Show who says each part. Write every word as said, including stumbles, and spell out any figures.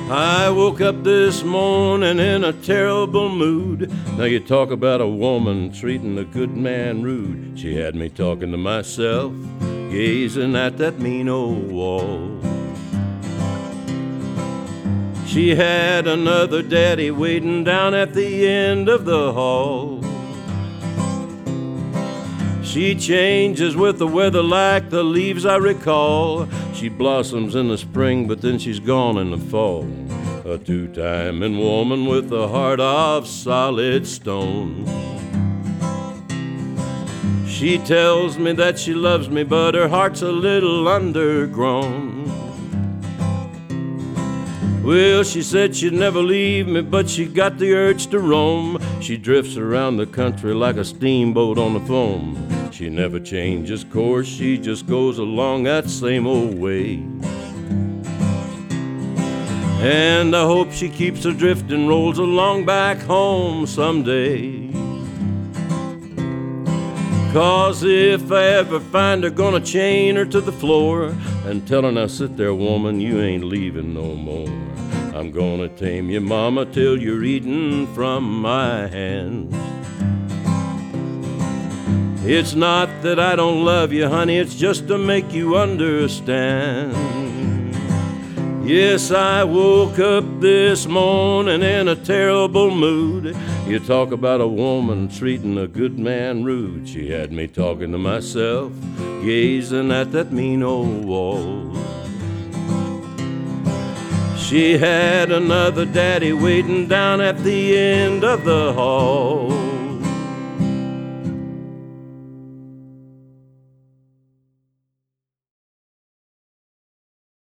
Speaker 1: I woke up this morning in a terrible mood. Now you talk about a woman treating a good man rude. She had me talking to myself, gazing at that mean old wall. She had another daddy waiting down at the end of the hall. She changes with the weather like the leaves I recall. She blossoms in the spring, but then she's gone in the fall. A two-timing woman with a heart of solid stone. She tells me that she loves me, but her heart's a little undergrown. Well, she said she'd never leave me, but she got the urge to roam. She drifts around the country like a steamboat on the foam. She never changes course, she just goes along that same old way. And I hope she keeps adrift and rolls along back home someday. 'Cause if I ever find her, gonna chain her to the floor and tell her, now sit there, woman, you ain't leaving no more. I'm gonna tame you, mama, till you're eating from my hands. It's not that I don't love you, honey, it's just to make you understand. Yes, I woke up this morning in a terrible mood. You talk about a woman treating a good man rude. She had me talking to myself, gazing at that mean old wall. She had another daddy waiting down at the end of the hall.